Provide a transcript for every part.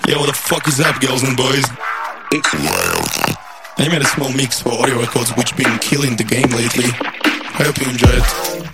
Yo, what the fuck is up, girls and boys? It's loud. I made a small mix for audio records which been killing the game lately. I hope you enjoy it.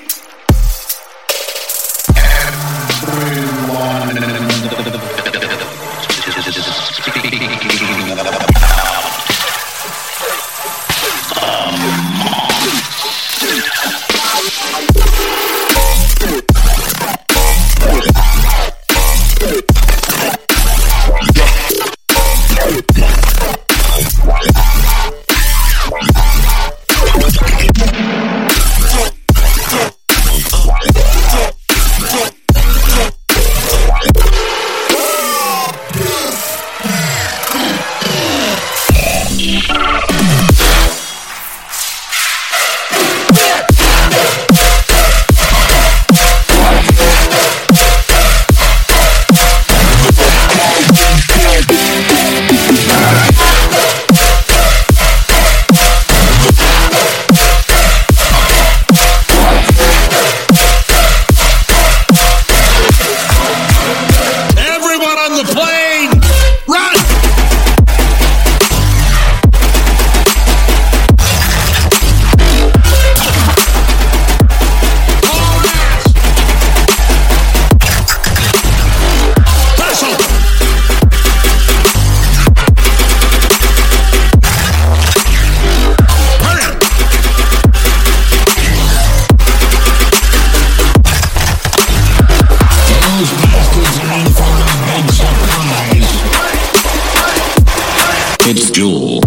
It's Jewel.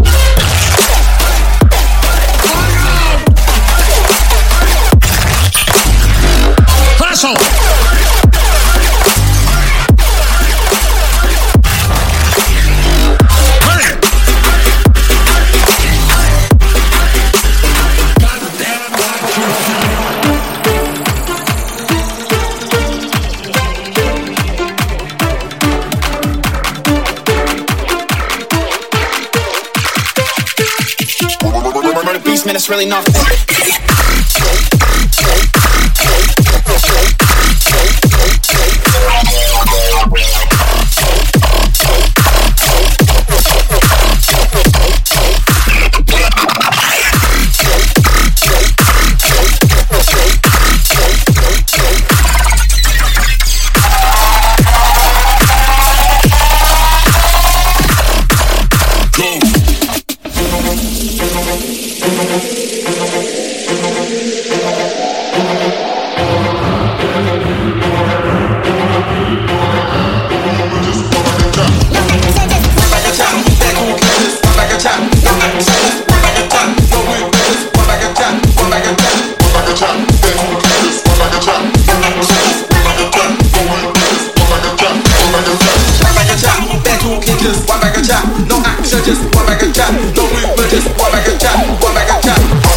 Man, it's really nothing. No action, just one bag of chat. No movement, just one bag of chat. One bag of chat.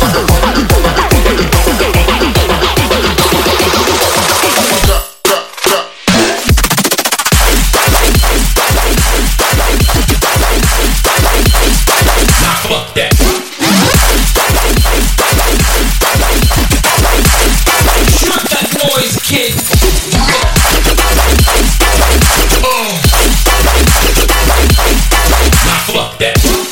Fuck that. Shut that noise, kid. Fuck that.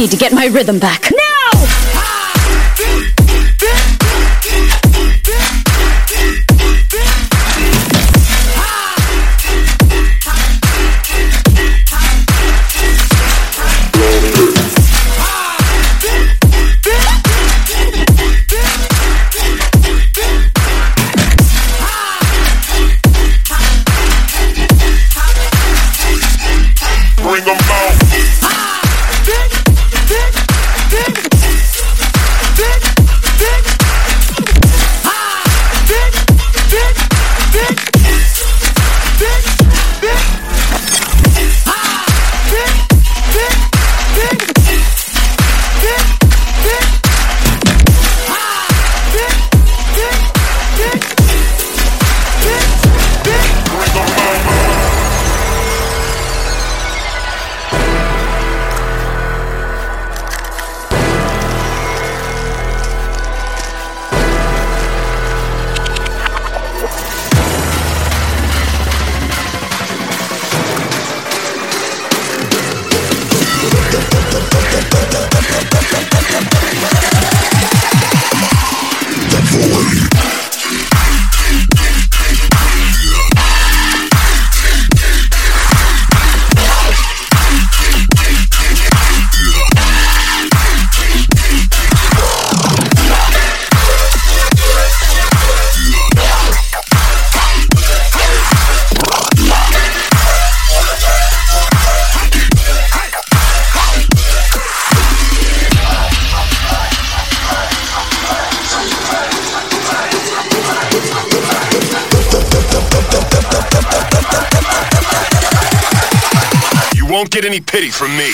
need to get my rhythm back. Now! Bring 'em out. Won't get any pity from me.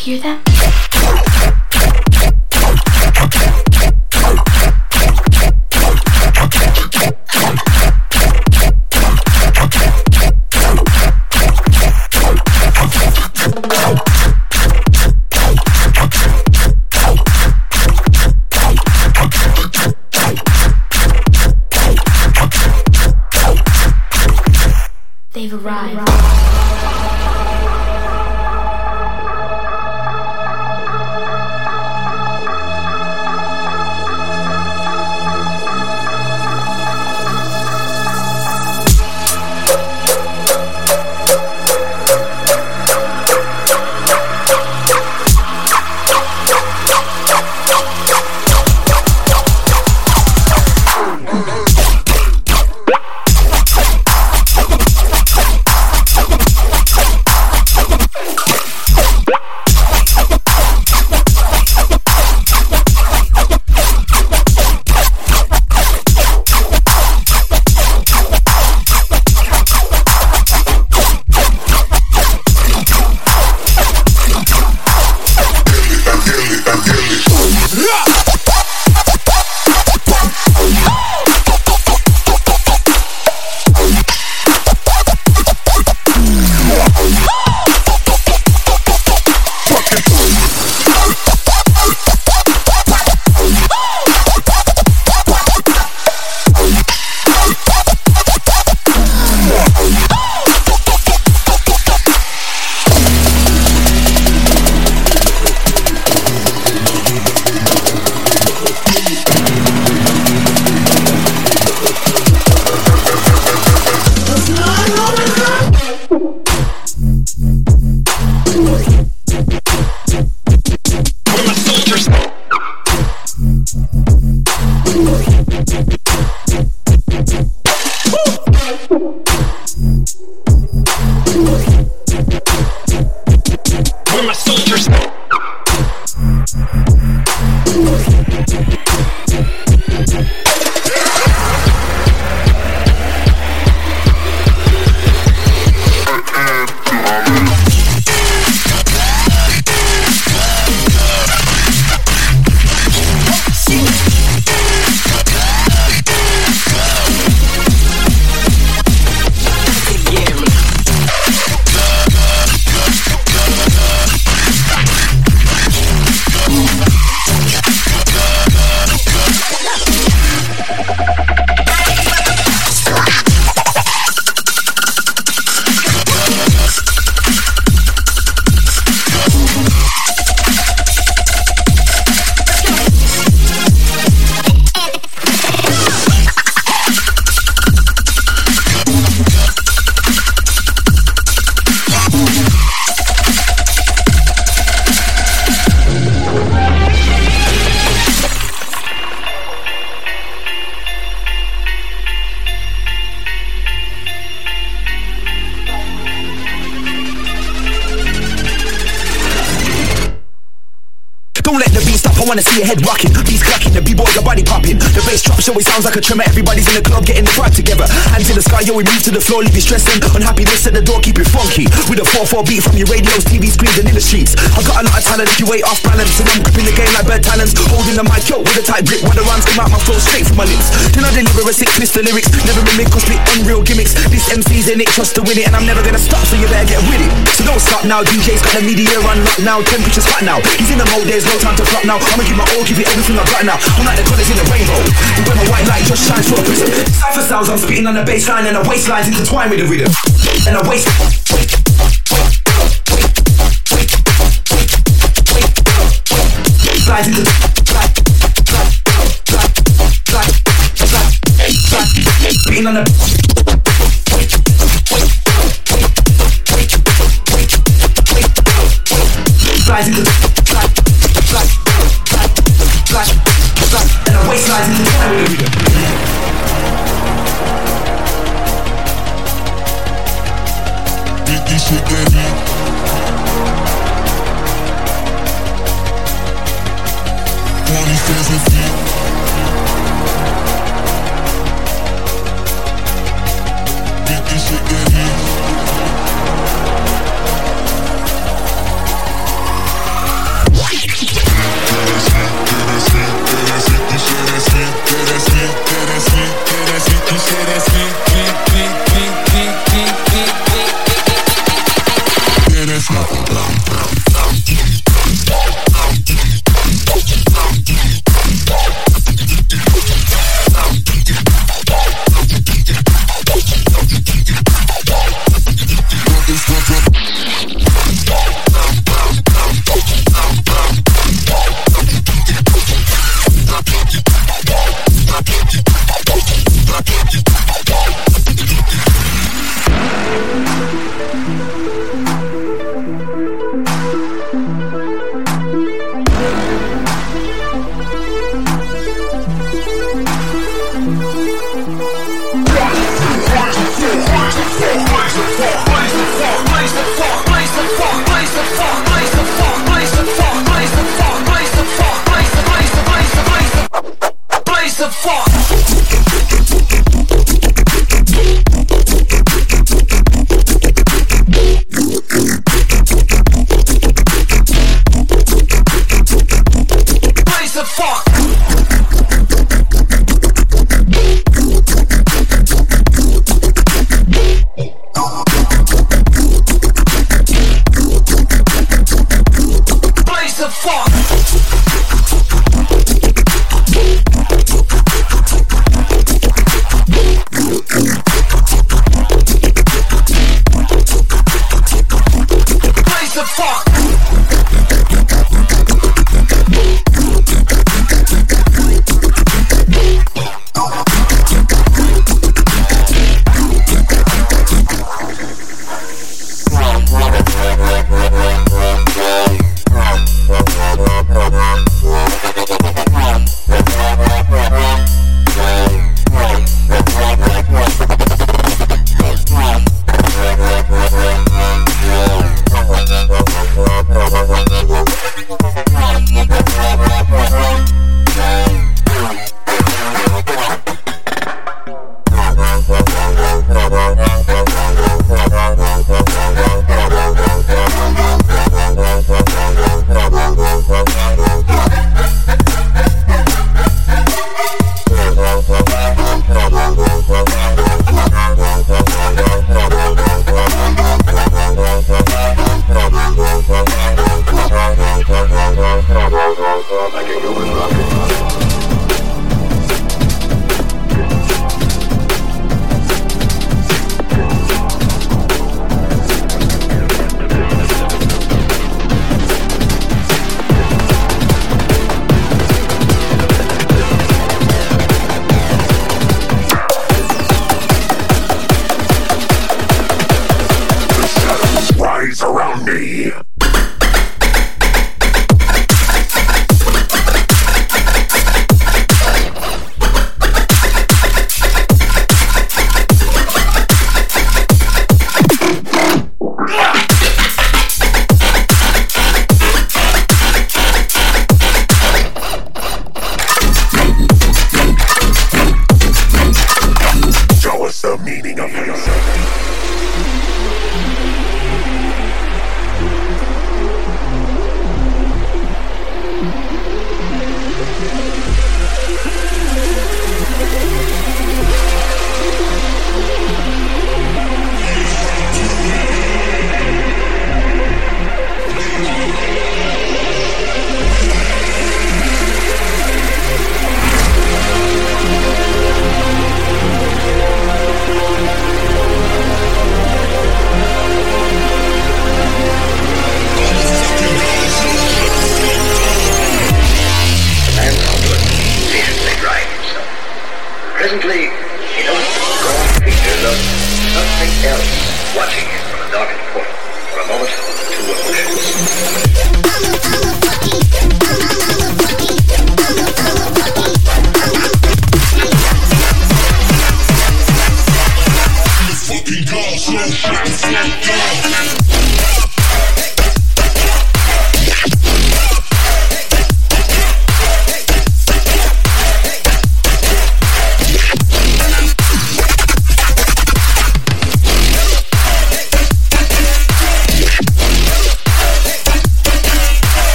hear them? They've arrived. I wanna see your head rocking, beats clacking, the b-boys are body popping. The bass drops, so it sounds like a tremor. Everybody's in the club getting the vibe together. Hands in the sky, yo, we move to the floor, leave you stressing. Unhappiness at the door, keep it funky. With a 4-4 beat from your radios, TV screens and in the streets. I got a lot of talent if you ain't off balance, and I'm gripping the game like bird talents. Holding the mic, yo, with a tight grip. When the rhymes come out, my flow straight from my lips. Then I deliver a sick twist of lyrics. Never mimic or split unreal gimmicks. This MC's in it, trust to win it, and I'm never gonna stop, so you better get with it. So don't stop now, DJ's got the media on lock now. Temperature's hot now, he's in the mode, there's no time to flop now. I'ma give my all, give it everything I got now. I'm like the colours in the rainbow, and when my white light just shines for a prism. Cypher sounds, I'm spitting on the bass line, and the waistline's intertwined with the rhythm. And the waist slides into spitting on the slides into and the waist slides into the time with the rhythm. This shit get me. Only says with me. This shit get me.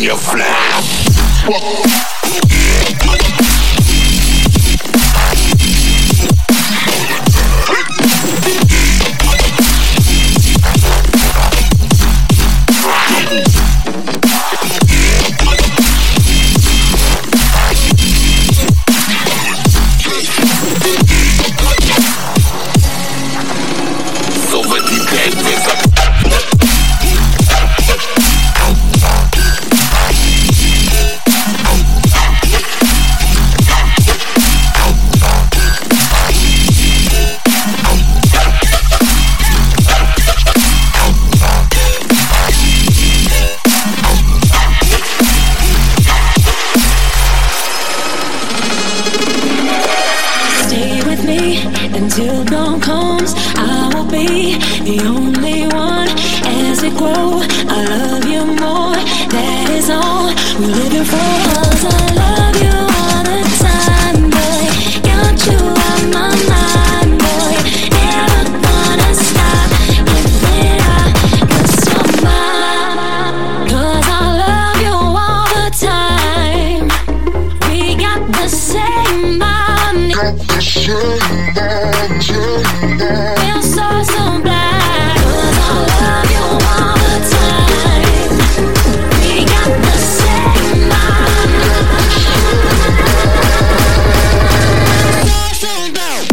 your flat. Until dawn comes, I will be the only one. As it grows, I love you more. That is all we're living for. 'Cause I love you all the time, boy. Got you on my mind, boy. Never gonna stop giving up, 'cause you're mine. 'Cause I love you all the time. We got the same bond. Feel so blind. 'Cause I love you all the time. We got the same mind. So blind.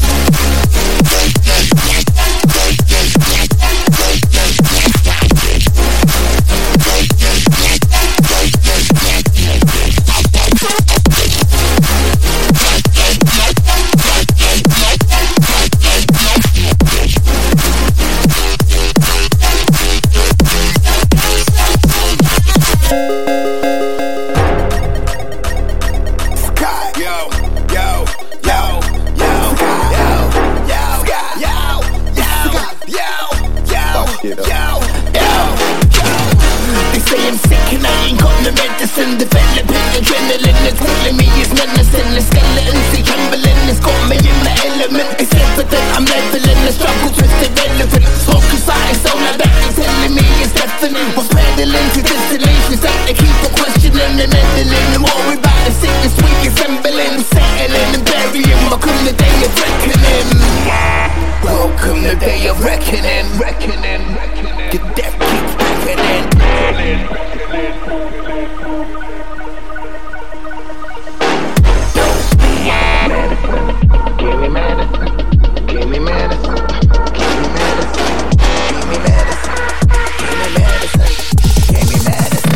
Developing adrenaline, it's telling me it's menacing. The skeleton, see trembling, it's got me in my element. It's evident I'm leveling, the struggle twisted relevant. Smoke aside, so now that is telling me it's definite. Was peddling to destinations that they keep on questioning and meddling. And worry about the sickness we assembling, settling and burying. Welcome the day of reckoning. Welcome the day of reckoning. The death keeps reckoning. Give me medicine, give me medicine, give me medicine, give me medicine, give me medicine, give me medicine.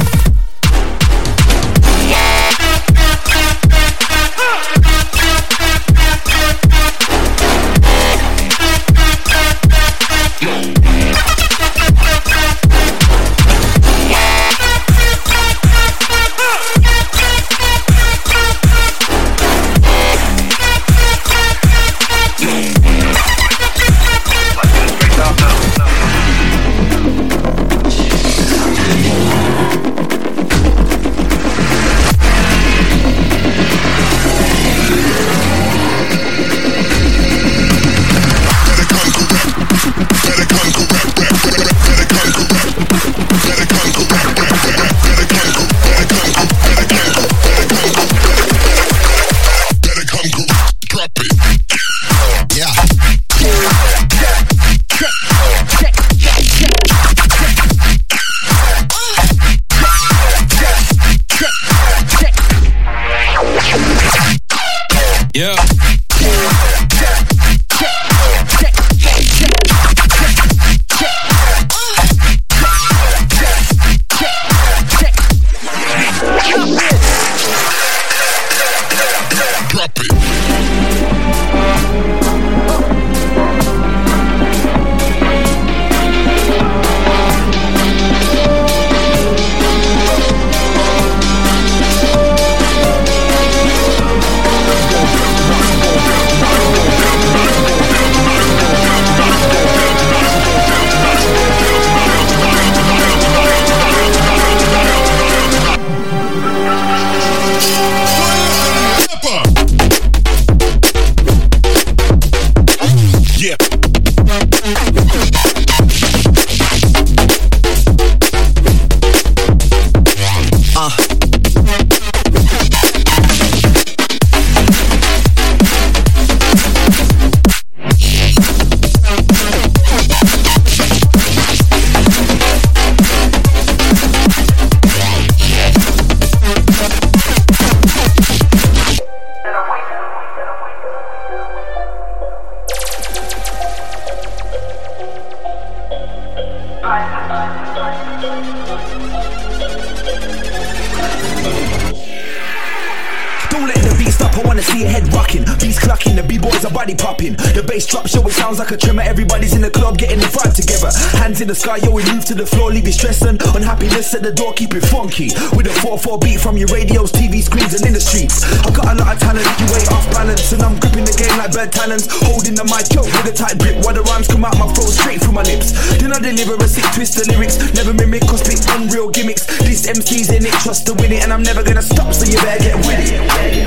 Don't let the beat stop, I wanna see your head rocking. Beats clucking, the B-boys are body popping. The bass drop, show it sounds like a tremor. Everybody's in the club getting the vibe together. Hands in the sky, yo, we move to the floor. Leave you stressing, unhappiness at the door, keep it funky. With a 4-4 beat from your radios, TV screens and in the streets. I got a lot of talent, you ain't off balance. And I'm gripping the game like bad talents. Holding the mic, yo, with a tight grip. While the rhymes come out my throat, straight through my lips. Then I deliver a sick twist of lyrics. Never mimic or spit unreal gimmicks. This MC's in it, trust to win it. And I'm never gonna stop, so you better get with it.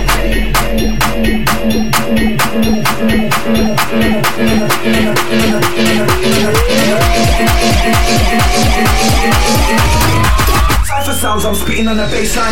Cypher sounds, I'm spitting on the bassline.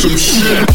some shit.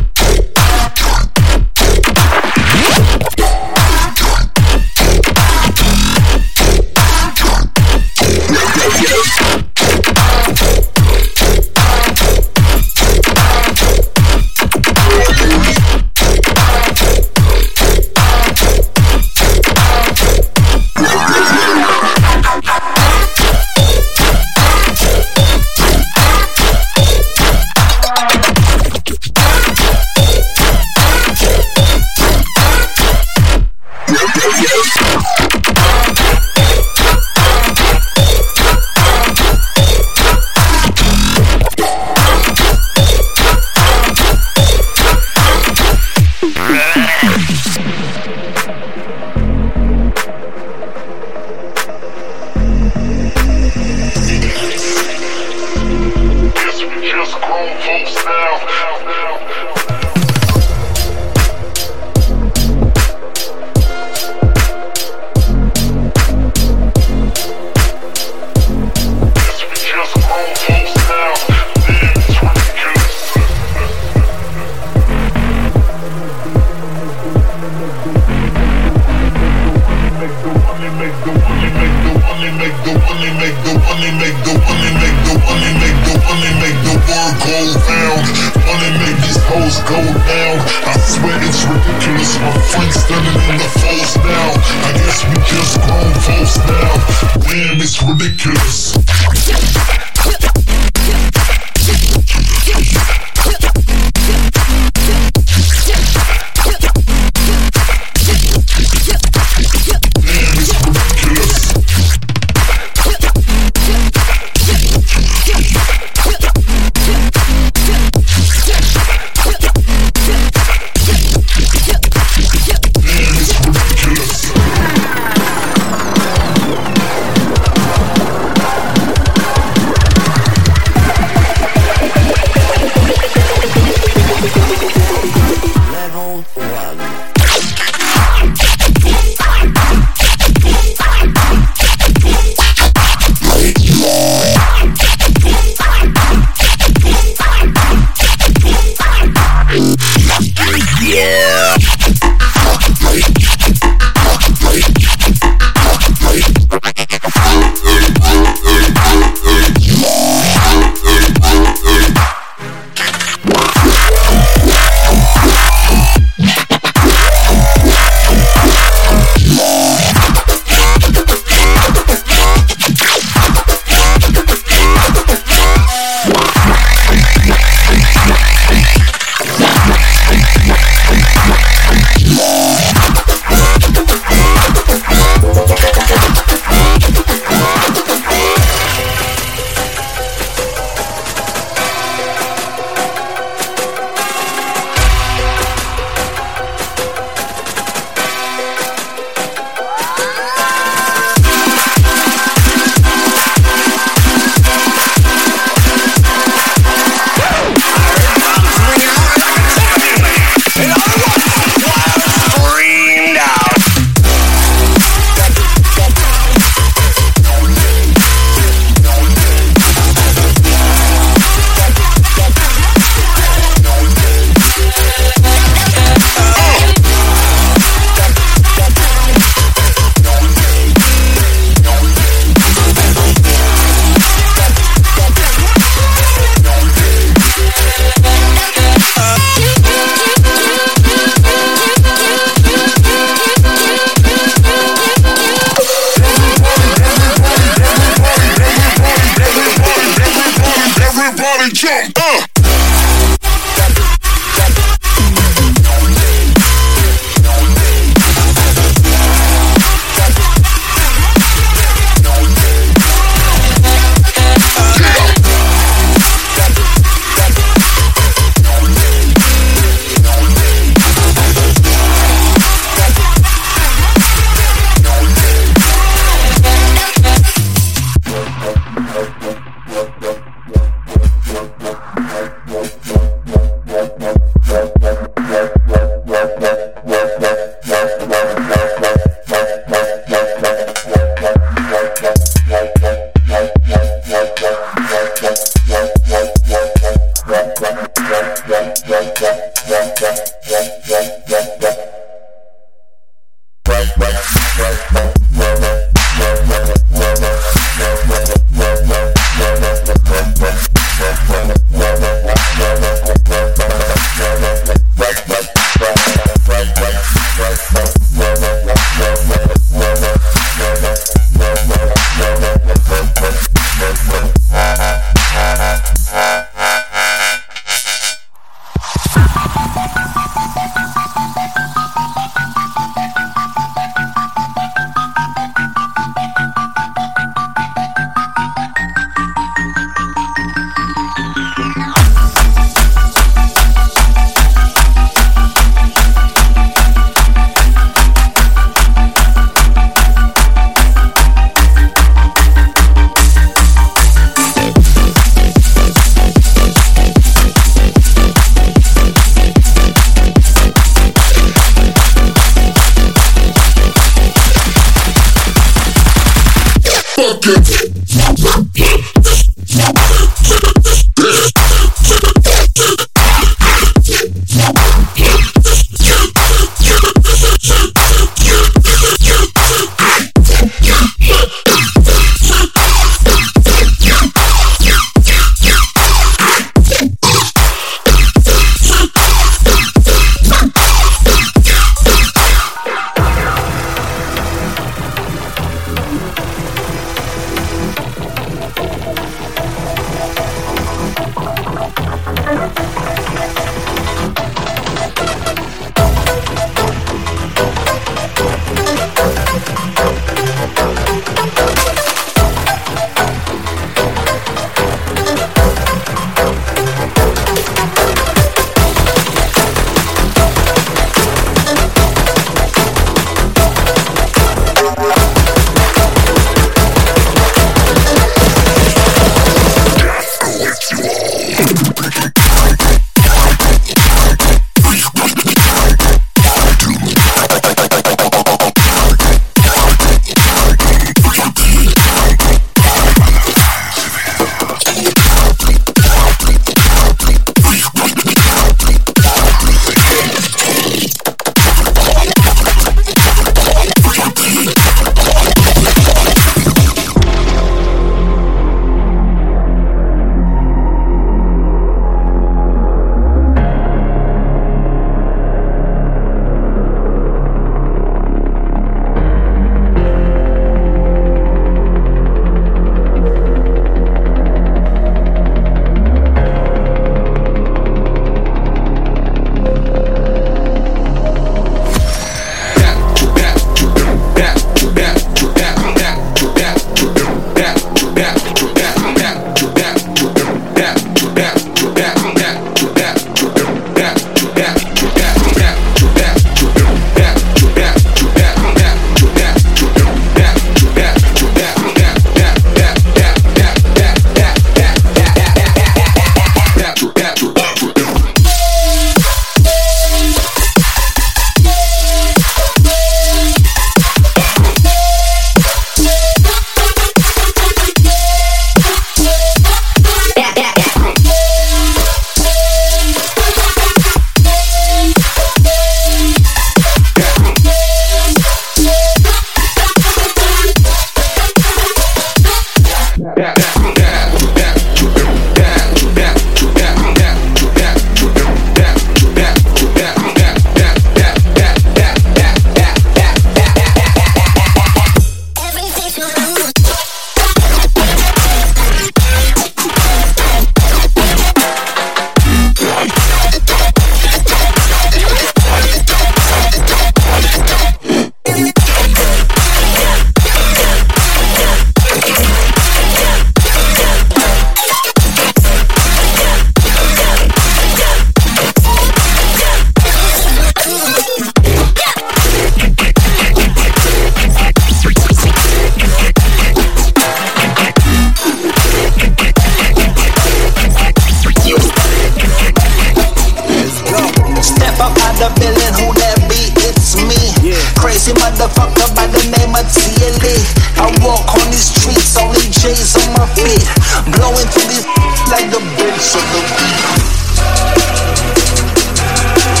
Blowing through this like the bass of the beat.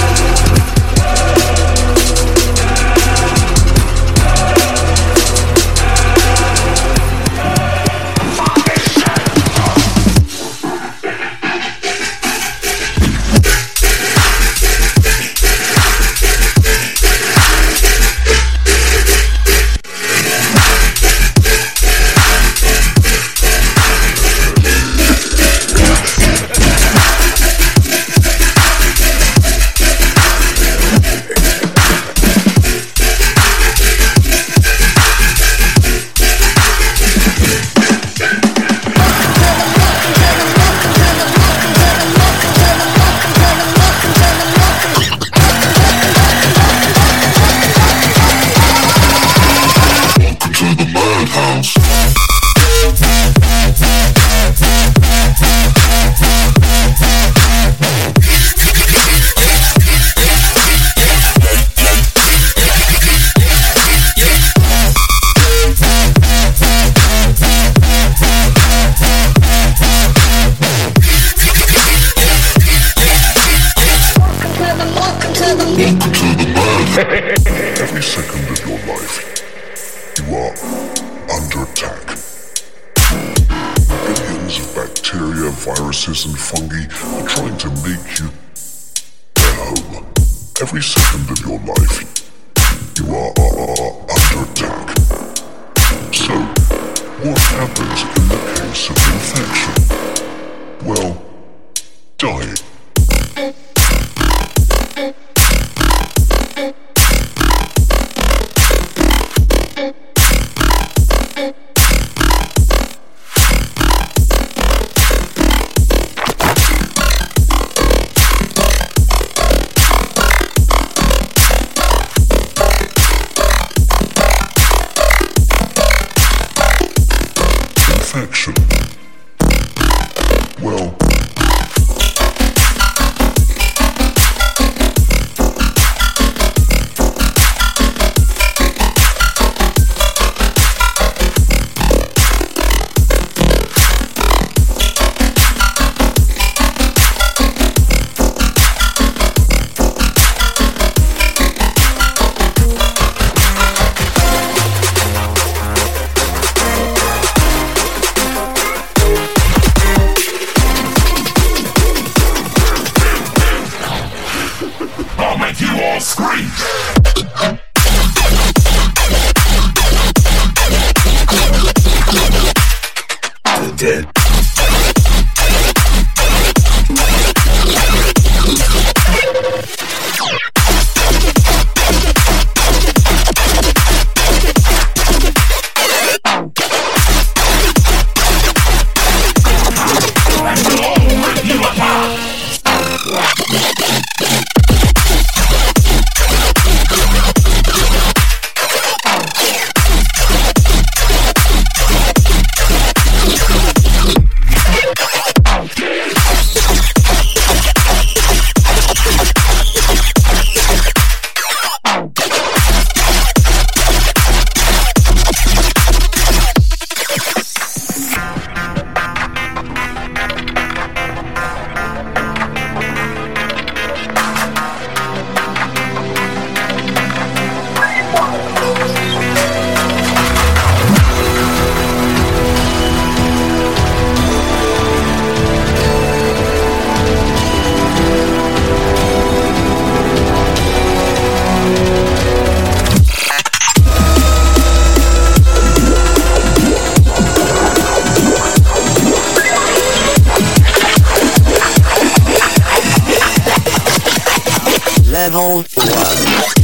Every second of your life, you are under attack. Billions of bacteria, viruses, and fungi are trying to make you their home. Every second of your life, you are under attack. So, what happens in the case of infection? Well, dying. Infection. Well, I'll make you all scream! Dead. Level 1.